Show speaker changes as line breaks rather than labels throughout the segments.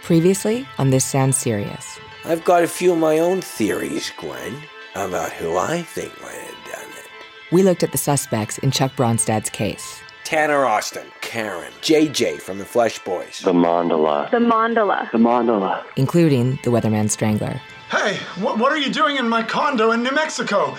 Previously on This Sounds Serious.
I've got a few of my own theories, Gwen, about who I think might have done it.
We looked at the suspects in Chuck Bronstad's case.
Tanner Austin, Karen, JJ from the Flesh Boys.
The Mandala.
The Mandala.
The Mandala.
Including the Weatherman Strangler.
Hey, what are you doing in my condo in New Mexico?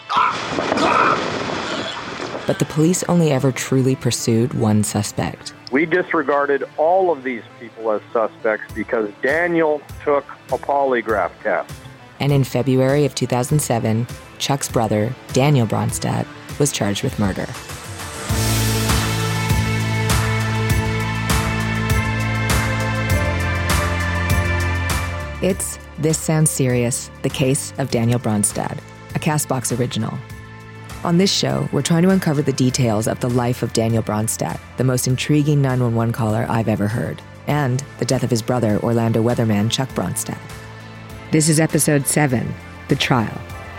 But the police only ever truly pursued one suspect.
We disregarded all of these people as suspects because Daniel took a polygraph test.
And in February of 2007, Chuck's brother, Daniel Bronstad, was charged with murder. It's This Sounds Serious, the case of Daniel Bronstad, a CastBox original. On this show, we're trying to uncover the details of the life of Daniel Bronstad, the most intriguing 911 caller I've ever heard, and the death of his brother, Orlando Weatherman Chuck Bronstad. This is episode 7, The Trial.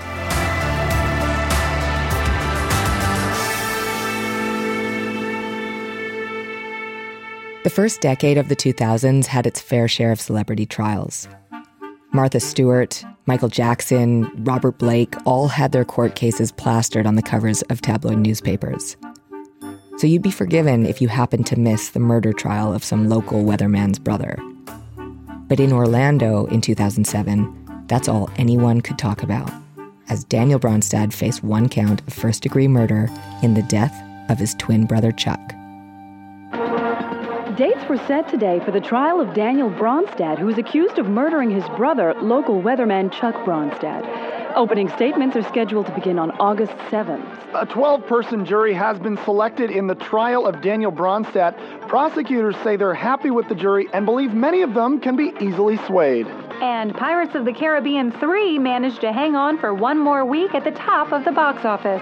The first decade of the 2000s had its fair share of celebrity trials. Martha Stewart, Michael Jackson, Robert Blake all had their court cases plastered on the covers of tabloid newspapers. So you'd be forgiven if you happened to miss the murder trial of some local weatherman's brother. But in Orlando in 2007, that's all anyone could talk about, as Daniel Bronstad faced one count of first-degree murder in the death of his twin brother Chuck.
Dates were set today for the trial of Daniel Bronstad, who is accused of murdering his brother, local weatherman Chuck Bronstad. Opening statements are scheduled to begin on August 7th.
A 12-person jury has been selected in the trial of Daniel Bronstad. Prosecutors say they're happy with the jury and believe many of them can be easily swayed.
And Pirates of the Caribbean 3 managed to hang on for one more week at the top of the box office.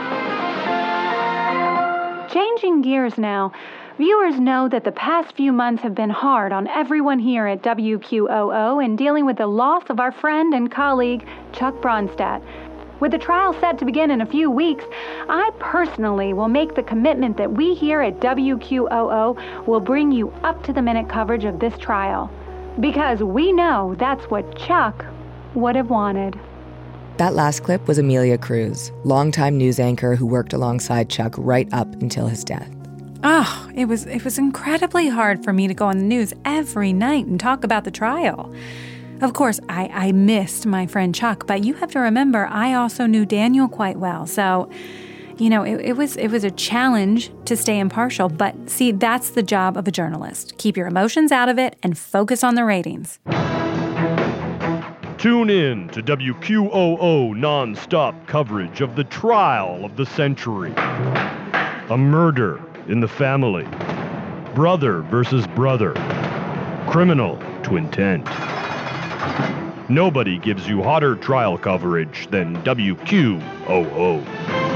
Changing gears now. Viewers know that the past few months have been hard on everyone here at WQOO in dealing with the loss of our friend and colleague, Chuck Bronstad. With the trial set to begin in a few weeks, I personally will make the commitment that we here at WQOO will bring you up-to-the-minute coverage of this trial. Because we know that's what Chuck would have wanted.
That last clip was Amelia Cruz, longtime news anchor who worked alongside Chuck right up until his death.
Oh, it was incredibly hard for me to go on the news every night and talk about the trial. Of course, I missed my friend Chuck, but you have to remember, I also knew Daniel quite well. So, it was a challenge to stay impartial. But see, that's the job of a journalist. Keep your emotions out of it and focus on the ratings.
Tune in to WQOO non-stop coverage of the trial of the century. A murder in the family. Brother versus brother. Criminal to intent. Nobody gives you hotter trial coverage than WQOO.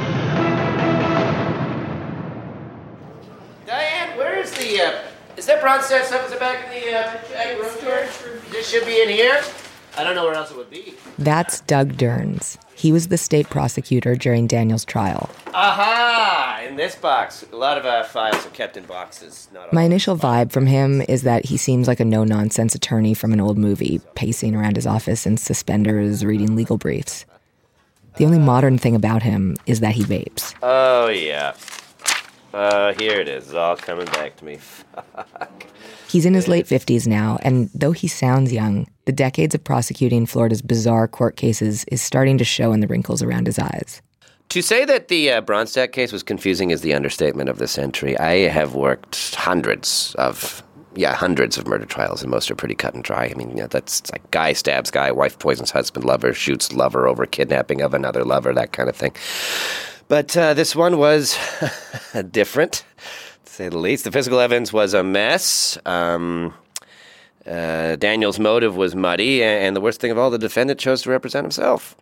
Diane, where is is that Bronstad stuff in the back of the room tour? This should be in here? I don't know where else it would be.
That's Doug Derns. He was the state prosecutor during Daniel's trial.
Aha! In this box. A lot of files are kept in boxes.
My initial vibe from him is that he seems like a no-nonsense attorney from an old movie, pacing around his office in suspenders, reading legal briefs. The only modern thing about him is that he vapes.
Oh, yeah. Here it is. It's all coming back to me. Fuck.
He's in his late 50s now, and though he sounds young, the decades of prosecuting Florida's bizarre court cases is starting to show in the wrinkles around his eyes.
To say that the Bronstad case was confusing is the understatement of the century. I have worked hundreds of murder trials, and most are pretty cut and dry. I mean, that's like guy stabs guy, wife poisons husband, lover shoots lover over kidnapping of another lover, that kind of thing. But this one was different, to say the least. The physical evidence was a mess. Daniel's motive was muddy, and the worst thing of all, the defendant chose to represent himself.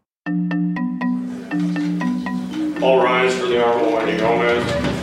All rise for the Honorable Wendy Gomez.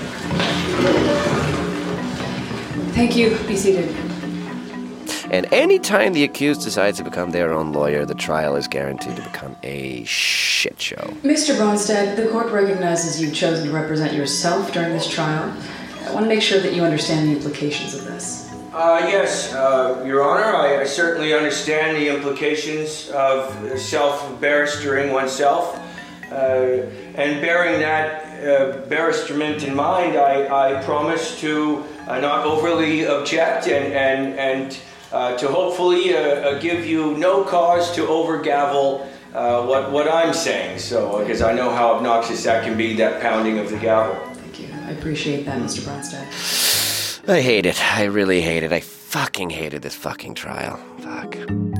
Thank you. Be seated.
And any time the accused decides to become their own lawyer, the trial is guaranteed to become a shit show.
Mr. Bronstad, the court recognizes you've chosen to represent yourself during this trial. I want to make sure that you understand the implications of this.
Yes, Your Honor, I I certainly understand the implications of self-barristering oneself. And bearing that barristerment in mind, I promise to not overly object and to hopefully give you no cause to overgavel what I'm saying. So, because I know how obnoxious that can be, that pounding of the gavel.
Thank you. I appreciate that, Mr. Bronstadt.
I hate it. I really hate it. I fucking hated this fucking trial. Fuck.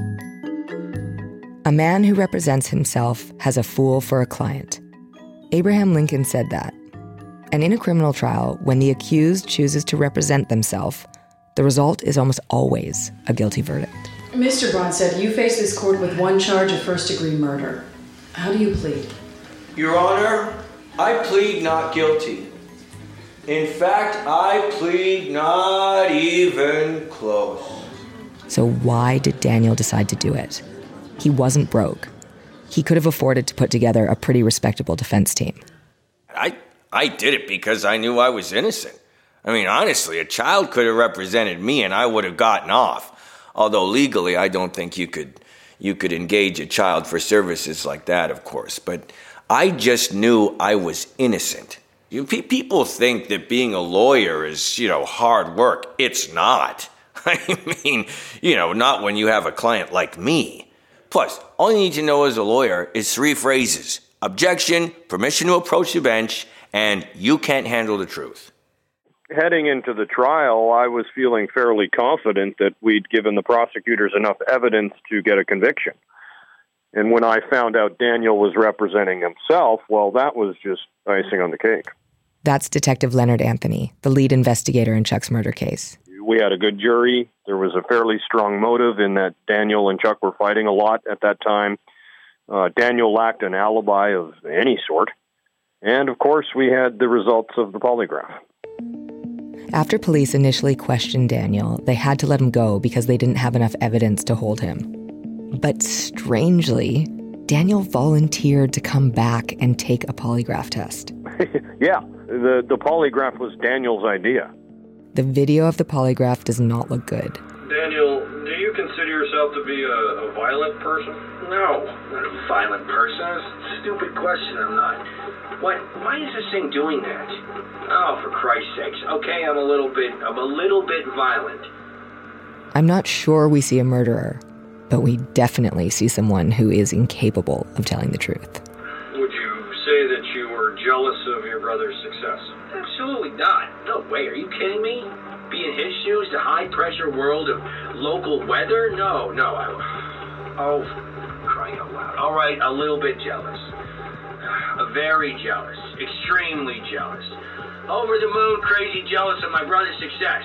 A man who represents himself has a fool for a client. Abraham Lincoln said that. And in a criminal trial, when the accused chooses to represent themselves, the result is almost always a guilty verdict.
Mr. Bronstadt, you face this court with one charge of first-degree murder. How do you plead?
Your Honor, I plead not guilty. In fact, I plead not even close.
So why did Daniel decide to do it? He wasn't broke. He could have afforded to put together a pretty respectable defense team.
I did it because I knew I was innocent. I mean, honestly, a child could have represented me and I would have gotten off. Although legally, I don't think you could engage a child for services like that, of course. But I just knew I was innocent. People think that being a lawyer is, hard work. It's not. I mean, not when you have a client like me. Plus, all you need to know as a lawyer is 3 phrases. Objection, permission to approach the bench, and you can't handle the truth.
Heading into the trial, I was feeling fairly confident that we'd given the prosecutors enough evidence to get a conviction. And when I found out Daniel was representing himself, well, that was just icing on the cake.
That's Detective Leonard Anthony, the lead investigator in Chuck's murder case.
We had a good jury. There was a fairly strong motive in that Daniel and Chuck were fighting a lot at that time. Daniel lacked an alibi of any sort. And, of course, we had the results of the polygraph.
After police initially questioned Daniel, they had to let him go because they didn't have enough evidence to hold him. But strangely, Daniel volunteered to come back and take a polygraph test.
Yeah, the polygraph was Daniel's idea.
The video of the polygraph does not look good.
Daniel, do you consider yourself to be a violent person?
No, I'm not a violent person. That's a stupid question, I'm not. Why is this thing doing that? Oh, for Christ's sakes. Okay, I'm a little bit violent.
I'm not sure we see a murderer, but we definitely see someone who is incapable of telling the truth.
Would you say that you were jealous of your brother's success?
Absolutely not. No way. Are you kidding me? Be in his shoes, the high-pressure world of local weather? No. Oh, crying out loud. All right, a little bit jealous. Very jealous. Extremely jealous. Over the moon, crazy jealous of my brother's success.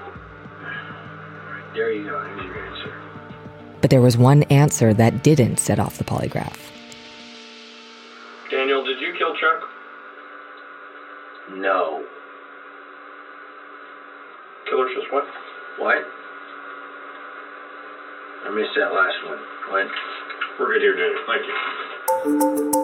There you go. There's your answer.
But there was one answer that didn't set off the polygraph.
Daniel, did you kill Chuck?
No.
Killer just what?
What? I missed that last one. What?
We're good here, Daniel. Thank you.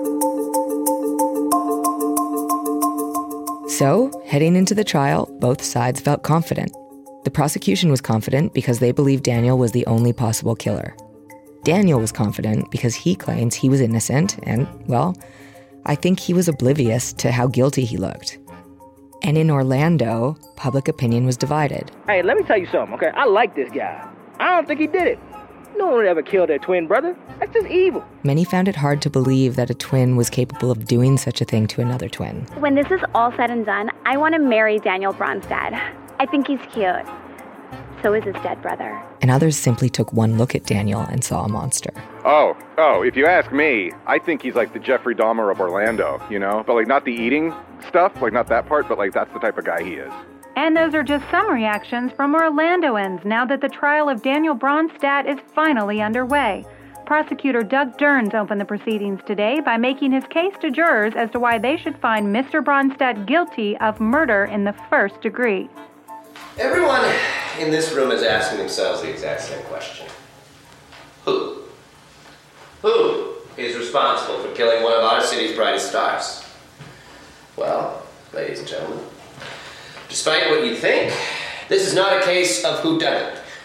So, heading into the trial, both sides felt confident. The prosecution was confident because they believed Daniel was the only possible killer. Daniel was confident because he claims he was innocent and, well, I think he was oblivious to how guilty he looked. And in Orlando, public opinion was divided.
Hey, let me tell you something, okay? I like this guy. I don't think he did it. No one would ever kill their twin brother. That's just evil.
Many found it hard to believe that a twin was capable of doing such a thing to another twin.
When this is all said and done, I want to marry Daniel Bronstadt. I think he's cute. So is his dead brother.
And others simply took one look at Daniel and saw a monster.
Oh, if you ask me, I think he's like the Jeffrey Dahmer of Orlando, But like not the eating stuff, like not that part, but like that's the type of guy he is.
And those are just some reactions from Orlandoans now that the trial of Daniel Bronstadt is finally underway. Prosecutor Doug Derns opened the proceedings today by making his case to jurors as to why they should find Mr. Bronstadt guilty of murder in the first degree.
Everyone in this room is asking themselves the exact same question. Who? Who is responsible for killing one of our city's brightest stars? Well, ladies and gentlemen, despite what you think, this is not a case of whodunit.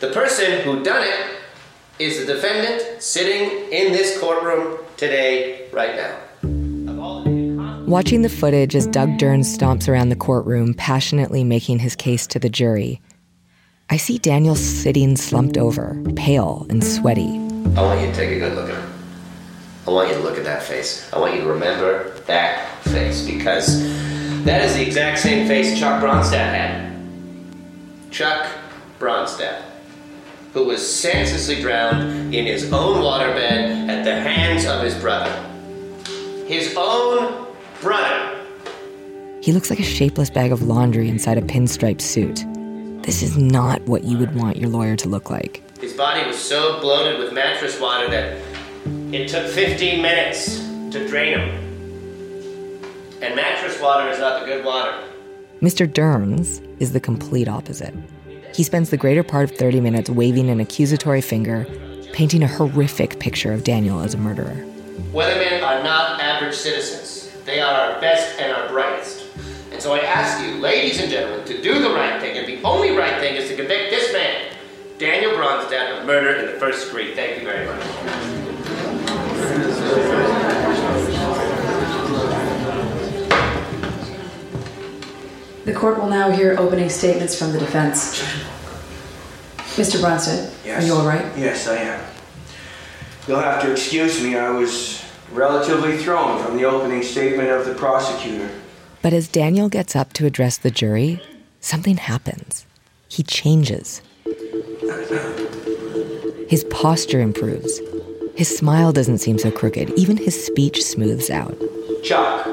The person who done it is the defendant sitting in this courtroom today, right now.
Watching the footage as Doug Dern stomps around the courtroom, passionately making his case to the jury, I see Daniel sitting slumped over, pale and sweaty.
I want you to take a good look at him. I want you to look at that face. I want you to remember that face, because that is the exact same face Chuck Bronstadt had. Chuck Bronstadt, who was senselessly drowned in his own waterbed at the hands of his brother. His own brother.
He looks like a shapeless bag of laundry inside a pinstriped suit. This is not what you would want your lawyer to look like.
His body was so bloated with mattress water that it took 15 minutes to drain him. And mattress water is not the good water.
Mr. Derns is the complete opposite. He spends the greater part of 30 minutes waving an accusatory finger, painting a horrific picture of Daniel as a murderer.
Weathermen are not average citizens. They are our best and our brightest. And so I ask you, ladies and gentlemen, to do the right thing, and the only right thing is to convict this man, Daniel Bronstadt, of murder in the first degree. Thank you very much.
The court will now hear opening statements from the defense. Mr. Bronstadt,
Yes.
are you all right?
Yes, I am. You'll have to excuse me. I was relatively thrown from the opening statement of the prosecutor.
But as Daniel gets up to address the jury, something happens. He changes. His posture improves. His smile doesn't seem so crooked. Even his speech smooths out.
Chuck.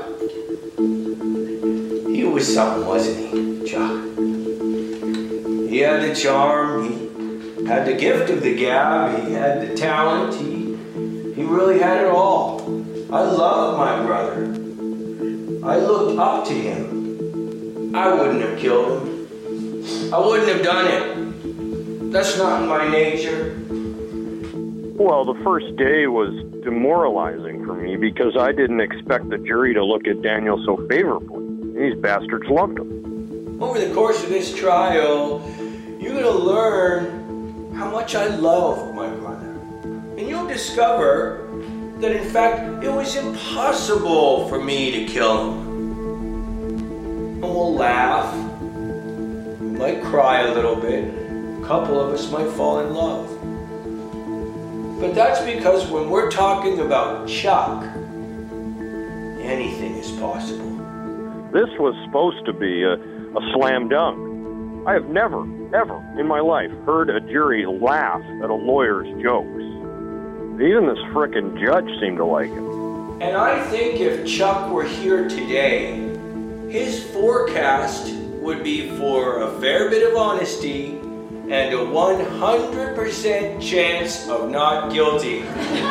He was something, wasn't he, Chuck? He had the charm. He had the gift of the gab. He had the talent. He really had it all. I loved my brother. I looked up to him. I wouldn't have killed him. I wouldn't have done it. That's not in my nature.
Well, the first day was demoralizing for me because I didn't expect the jury to look at Daniel so favorably. These bastards loved him.
Over the course of this trial, you're going to learn how much I love my brother. And you'll discover that, in fact, it was impossible for me to kill him. And we'll laugh. We might cry a little bit. A couple of us might fall in love. But that's because when we're talking about Chuck, anything is possible.
This was supposed to be a slam dunk. I have never, ever in my life heard a jury laugh at a lawyer's jokes. Even this frickin' judge seemed to like it.
And I think if Chuck were here today, his forecast would be for a fair bit of honesty and a 100% chance of not guilty.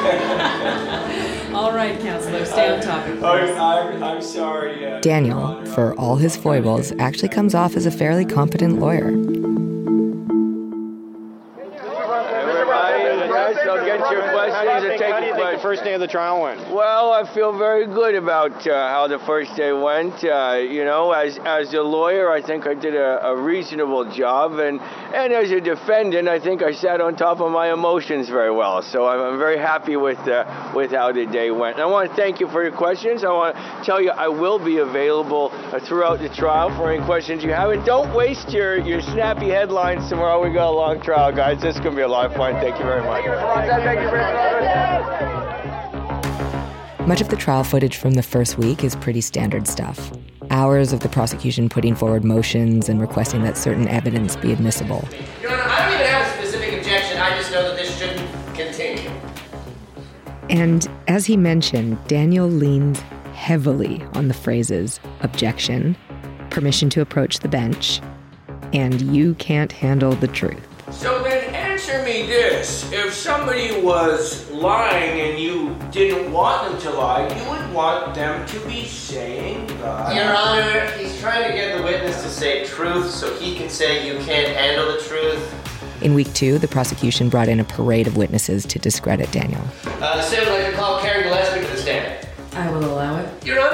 All right, counselor, stay on topic.
I'm sorry.
Daniel, for all his foibles, actually comes off as a fairly competent lawyer.
How do you think the first day of the trial went? Well, I feel very good about how the first day went. As a lawyer, I think I did a reasonable job, and as a defendant, I think I sat on top of my emotions very well. So I'm very happy with how the day went. And I want to thank you for your questions. I want to tell you I will be available throughout the trial for any questions you have. And don't waste your snappy headlines tomorrow. We got a long trial, guys. This is going to be a lot of fun. Thank you very much. Thank you very much.
Much of the trial footage from the first week is pretty standard stuff. Hours of the prosecution putting forward motions and requesting that certain evidence be admissible.
Your Honor, I don't even have a specific objection. I just know that this shouldn't continue.
And as he mentioned, Daniel leans heavily on the phrases objection, permission to approach the bench, and you can't handle the truth.
So then answer me this. If somebody was lying and you didn't want them to lie, you would want them to be saying that.
Your Honor, he's trying to get the witness to say truth so he can say you can't handle the truth.
In week 2, the prosecution brought in a parade of witnesses to discredit Daniel.
The State would like to call Karen Gillespie to the stand.
I will allow it.
Your Honor,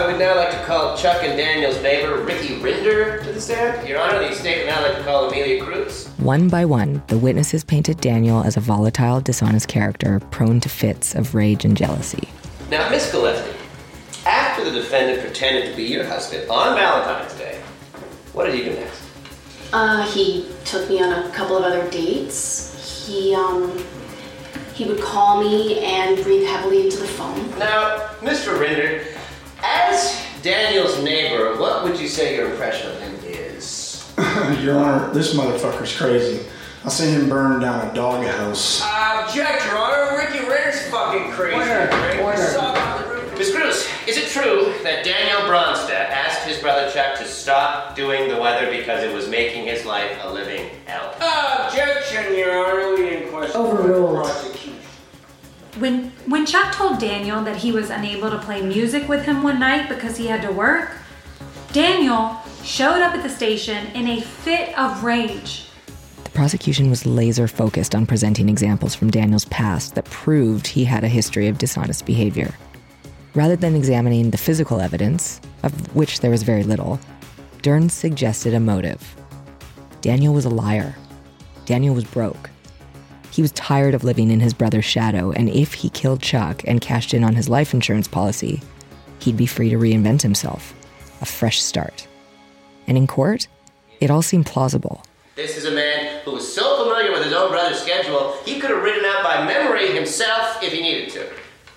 would now like to call Chuck and Daniel's neighbor, Ricky Rinder, to the stand. Your Honor, the estate would now like to call Amelia Cruz.
One by one, the witnesses painted Daniel as a volatile, dishonest character prone to fits of rage and jealousy.
Now, Miss Gillespie, after the defendant pretended to be your husband on Valentine's Day, what did he do next?
He took me on a couple of other dates. He would call me and breathe heavily into the phone.
Now, Mr. Rinder, as Daniel's neighbor, what would you say your impression of him is?
Your Honor, this motherfucker's crazy. I seen him burn down a doghouse.
Object, Your Honor. Ricky Ritter's fucking crazy.
Order. Miss Cruz, is it true that Daniel Bronstadt asked his brother Chuck to stop doing the weather because it was making his life a living hell?
Objection, Your Honor. We didn't question
Overruled.
the prosecution.
When Chuck told Daniel that he was unable to play music with him one night because he had to work, Daniel showed up at the station in a fit of rage.
The prosecution was laser focused on presenting examples from Daniel's past that proved he had a history of dishonest behavior. Rather than examining the physical evidence, of which there was very little, Derns suggested a motive. Daniel was a liar. Daniel was broke. He was tired of living in his brother's shadow, and if he killed Chuck and cashed in on his life insurance policy, he'd be free to reinvent himself, a fresh start. And in court, it all seemed plausible.
This is a man who was so familiar with his own brother's schedule, he could have written out by memory himself if he needed to.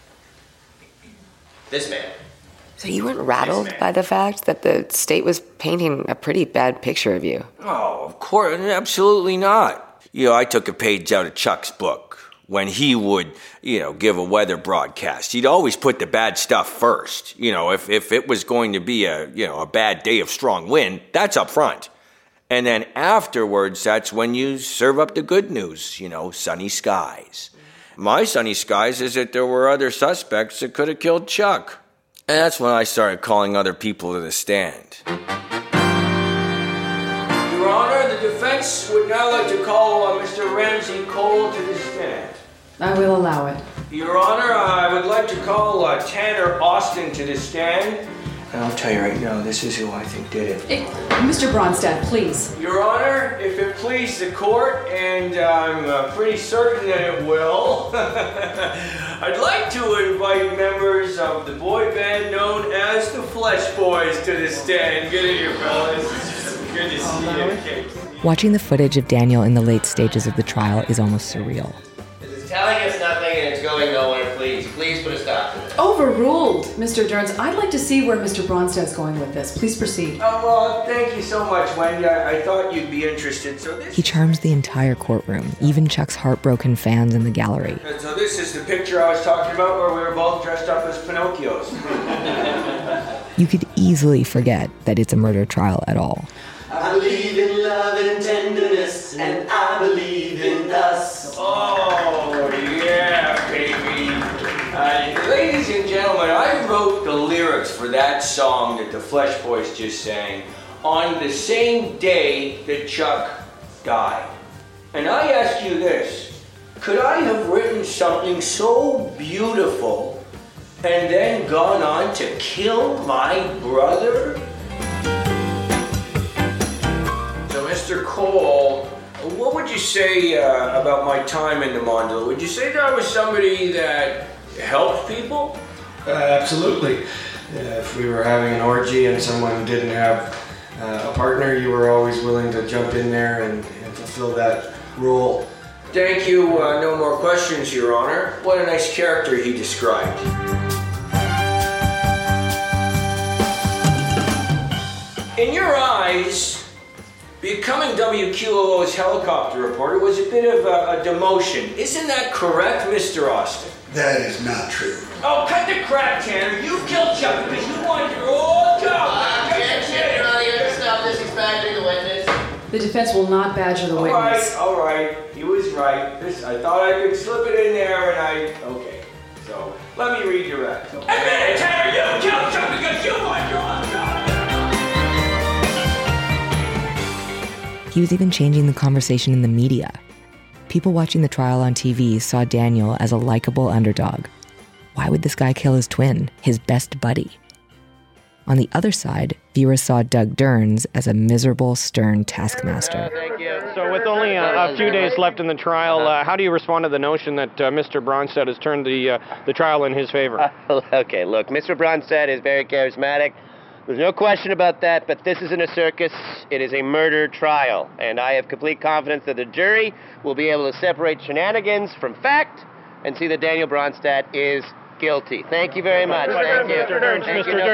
This man.
So you weren't rattled by the fact that the state was painting a pretty bad picture of you?
Oh, of course, absolutely not. I took a page out of Chuck's book. When he would, give a weather broadcast, he'd always put the bad stuff first. If it was going to be a bad day of strong wind, that's up front. And then afterwards, that's when you serve up the good news, sunny skies. My sunny skies is that there were other suspects that could have killed Chuck. And that's when I started calling other people to the stand. Your Honor, the defense would now like to call Mr. Ramsey Cole to the stand.
I will allow it.
Your Honor, I would like to call Tanner Austin to the stand. And I'll tell you right now, this is who I think did it.
Mr. Bronstadt, please.
Your Honor, if it please the court, and I'm pretty certain that it will, I'd like to invite members of the boy band known as the Flesh Boys to the stand. Get in here, fellas. Good to see you.
Watching the footage of Daniel in the late stages of the trial is almost surreal.
This is telling us nothing and it's going nowhere. Please put a stop to it.
Overruled, Mr. Derns. I'd like to see where Mr. Bronstadt's going with this. Please proceed.
Oh, well, thank you so much, Wendy. I thought you'd be interested.
He charms the entire courtroom, even Chuck's heartbroken fans in the gallery.
So this is the picture I was talking about where we were both dressed up as Pinocchios.
You could easily forget that it's a murder trial at all.
I believe in love and tenderness, and I believe in us.
Oh, yeah, baby. Ladies and gentlemen, I wrote the lyrics for that song that the Flesh Boys just sang on the same day that Chuck died. And I ask you this, could I have written something so beautiful and then gone on to kill my brother? So, Mr. Cole, what would you say about my time in the Mondale? Would you say that I was somebody that helped people?
Absolutely. If we were having an orgy and someone didn't have a partner, you were always willing to jump in there and fulfill that role.
Thank you. No more questions, Your Honor. What a nice character he described. In your eyes, becoming WQOO's helicopter reporter was a bit of a demotion. Isn't that correct, Mr. Austin?
That is not true.
Oh, cut the crap, Tanner. You killed Chuck because you wanted your old job.
Stop disrespecting the witness.
The defense will not badger the witness.
All right. He was right. I thought I could slip it in there, okay. So, let me redirect. Admit it, Tanner. You killed Chuck because you wanted your old job.
He was even changing the conversation in the media. People watching the trial on TV saw Daniel as a likable underdog. Why would this guy kill his twin, his best buddy? On the other side, viewers saw Doug Derns as a miserable, stern taskmaster.
Thank you. So with only a few days left in the trial, how do you respond to the notion that Mr. Bronstead has turned the trial in his favor?
Okay, look, Mr. Bronstead is very charismatic. There's no question about that, but this isn't a circus. It is a murder trial, and I have complete confidence that the jury will be able to separate shenanigans from fact and see that Daniel Bronstead is guilty. Thank you very much. Thank you.
Mr. Derns,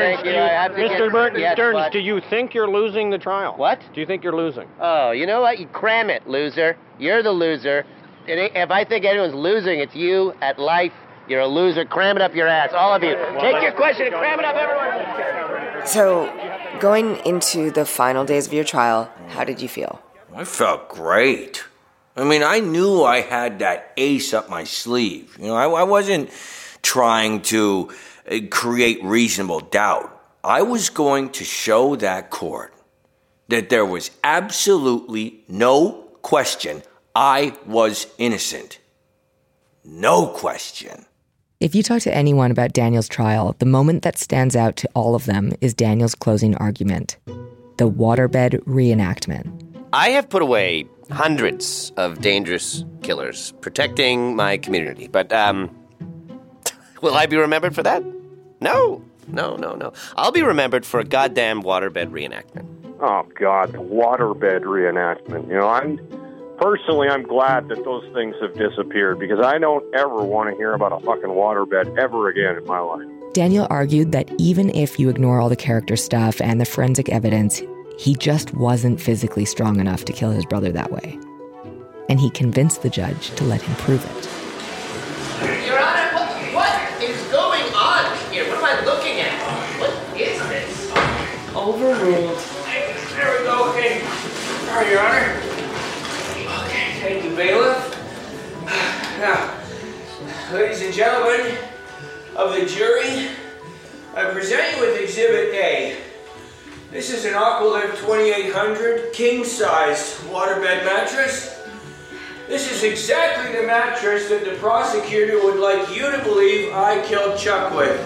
do you think you're losing the trial?
What?
Do you think you're losing?
Oh, you know what? You cram it, loser. You're the loser. If I think anyone's losing, it's you at life. You're a loser. Cram it up your ass, all of you. Take your question and cram it up, everyone.
So, going into the final days of your trial, how did you feel?
I felt great. I mean, I knew I had that ace up my sleeve. You know, I wasn't trying to create reasonable doubt. I was going to show that court that there was absolutely no question I was innocent. No question.
If you talk to anyone about Daniel's trial, the moment that stands out to all of them is Daniel's closing argument, the waterbed reenactment.
I have put away hundreds of dangerous killers, protecting my community, but, will I be remembered for that? No. I'll be remembered for a goddamn waterbed reenactment.
Oh, God, the waterbed reenactment. You know, I'm glad that those things have disappeared because I don't ever want to hear about a fucking waterbed ever again in my life.
Daniel argued that even if you ignore all the character stuff and the forensic evidence, he just wasn't physically strong enough to kill his brother that way. And he convinced the judge to let him prove it.
Your Honor, what is going on here? What am I looking at? What is this?
Overruled.
There we go. Okay. All right, Your Honor. Okay, thank you, bailiff. Now, ladies and gentlemen of the jury, I present you with Exhibit A. This is an Aqualift 2800 king-sized waterbed mattress. This is exactly the mattress that the prosecutor would like you to believe I killed Chuck with.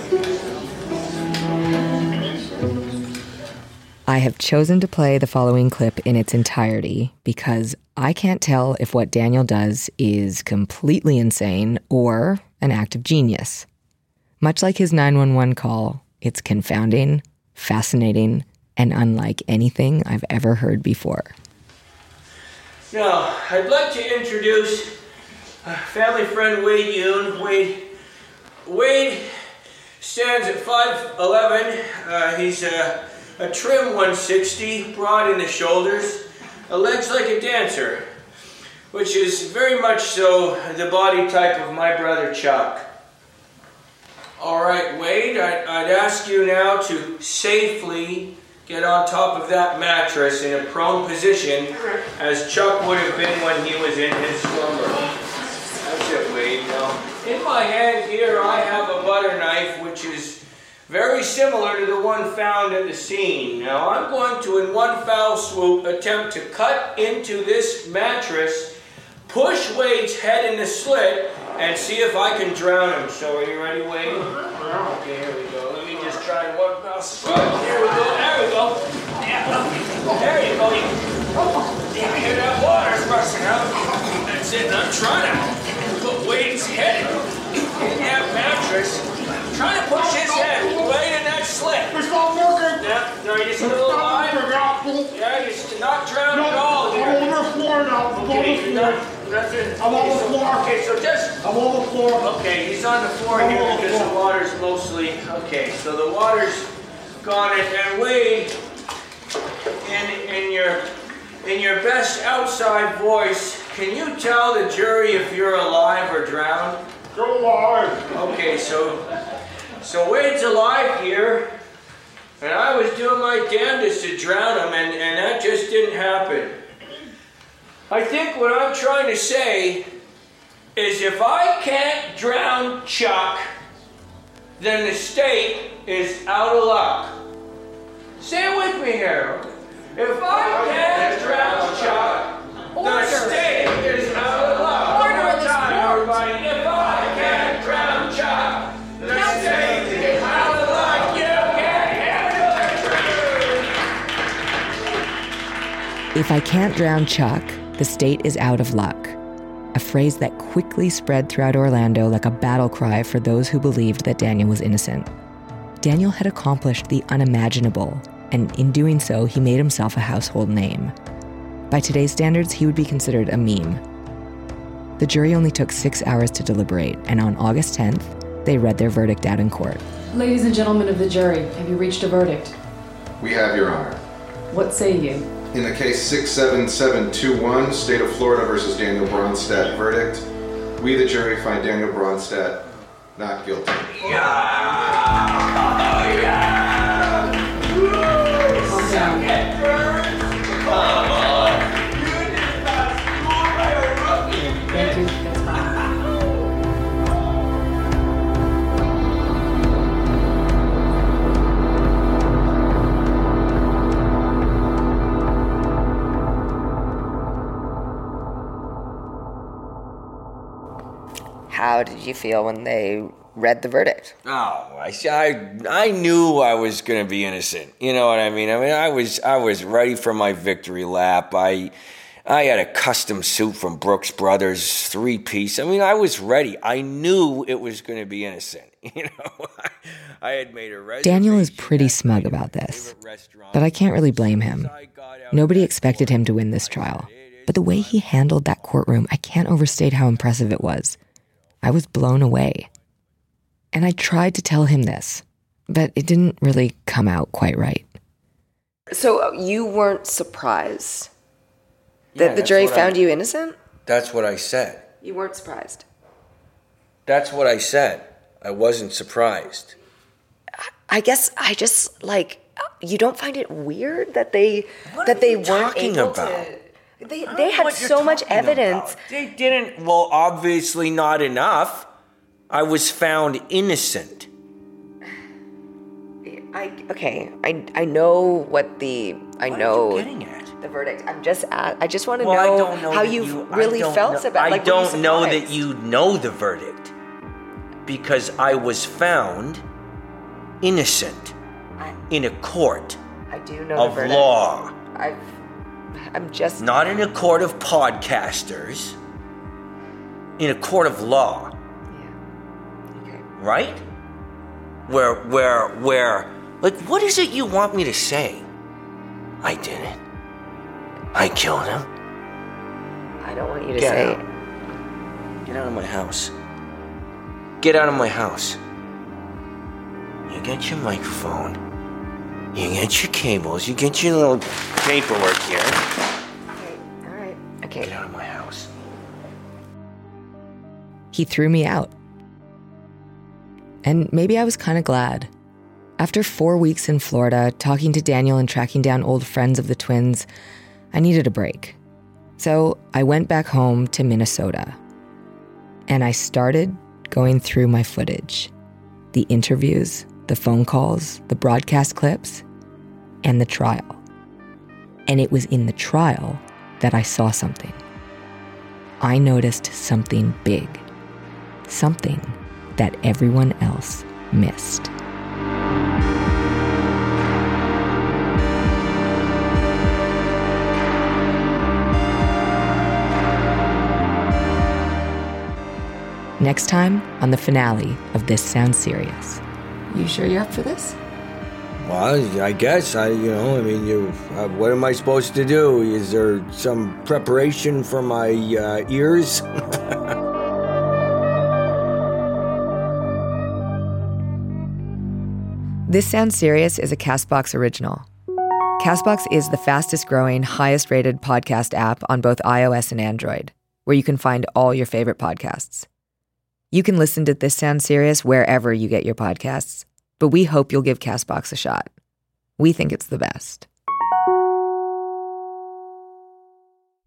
I have chosen to play the following clip in its entirety because I can't tell if what Daniel does is completely insane or an act of genius. Much like his 911 call, it's confounding, fascinating, and unlike anything I've ever heard before.
Now, I'd like to introduce family friend Wade Yoon. Wade stands at 5'11". He's a trim 160, broad in the shoulders, legs like a dancer, which is very much so the body type of my brother Chuck. All right, Wade, I'd ask you now to safely get on top of that mattress in a prone position, as Chuck would have been when he was in his slumber. That's it, Wade. Now, in my hand here, I have a butter knife, which is very similar to the one found at the scene. Now, I'm going to, in one foul swoop, attempt to cut into this mattress, push Wade's head in the slit, and see if I can drown him. So, are you ready, Wade? Okay, here we go. Let me just try one foul swoop. Here we go. There we go. Yeah, there you go. Yeah, I hear that water's rushing out. That's it. I'm trying to put Wade's head in that mattress. I'm trying to push his head right in that slit. It's not working. Yeah, no, you're still alive. Yeah, you're not drowned at all. I'm on the floor now. Okay, you're not. I'm on the floor. Okay, so just... I'm on the floor. Okay, he's on the floor here because the water's mostly... Okay, so the water's gone. And Wade, in your best outside voice, can you tell the jury if you're alive or drowned? You're alive. Okay, so Wade's alive here, and I was doing my damnedest to drown him, and that just didn't happen. I think what I'm trying to say is if I can't drown Chuck, then the state is out of luck. Say it with me here. If I can't drown Chuck, the state is out of luck. One more time, everybody. If I can't drown Chuck, the state is out of luck. You can't
If I can't drown Chuck, the state is out of luck. A phrase that quickly spread throughout Orlando like a battle cry for those who believed that Daniel was innocent. Daniel had accomplished the unimaginable, and in doing so, he made himself a household name. By today's standards, he would be considered a meme. The jury only took 6 hours to deliberate, and on August 10th, they read their verdict out in court.
Ladies and gentlemen of the jury, have you reached a verdict?
We have, Your Honor.
What say you?
In the case 67721, State of Florida versus Daniel Bronstadt verdict, we, the jury, find Daniel Bronstadt not guilty.
Calm down. Thank you. That's fine.
How did you feel when they read the verdict?
Oh, I knew I was going to be innocent. You know what I mean? I was ready for my victory lap. I had a custom suit from Brooks Brothers, 3-piece. I mean, I was ready. I knew it was going to be innocent. You know, I had made a reservation.
Daniel is pretty smug about this, but I can't really blame him. Nobody expected him to win this trial, but the way he handled that courtroom, I can't overstate how impressive it was. I was blown away. And I tried to tell him this, but it didn't really come out quite right.
So you weren't surprised that the jury found you innocent?
That's what I said.
You weren't surprised?
That's what I said. I wasn't surprised.
I guess I just, you don't find it weird that they weren't able to... They had so much evidence.
They didn't. Well, obviously not enough. I was found innocent.
I know what the... I know...
What are you getting at?
The verdict. I just want to know how you really felt about it.
I don't know that you know the verdict. Because I was found innocent in a court
I do know
of
the verdict.
Law.
I'm just...
Not in a court of podcasters. In a court of law.
Yeah. Okay.
Right? Where, what is it you want me to say? I did it. I killed him.
I don't want you to say it.
Get out of my house. Get out of my house. You get your microphone. You get your cables. You get your little paperwork here.
Okay, all right. Okay.
Get out of my house.
He threw me out. And maybe I was kind of glad. After 4 weeks in Florida, talking to Daniel and tracking down old friends of the twins, I needed a break. So I went back home to Minnesota. And I started going through my footage. The interviews, the phone calls, the broadcast clips, and the trial. And it was in the trial that I saw something. I noticed something big. Something that everyone else missed. Next time on the finale of This Sounds Serious.
You sure you're up for this?
Well, I guess. What am I supposed to do? Is there some preparation for my ears?
This Sounds Serious is a CastBox original. CastBox is the fastest growing, highest rated podcast app on both iOS and Android, where you can find all your favorite podcasts. You can listen to This Sounds Serious wherever you get your podcasts, but we hope you'll give CastBox a shot. We think it's the best.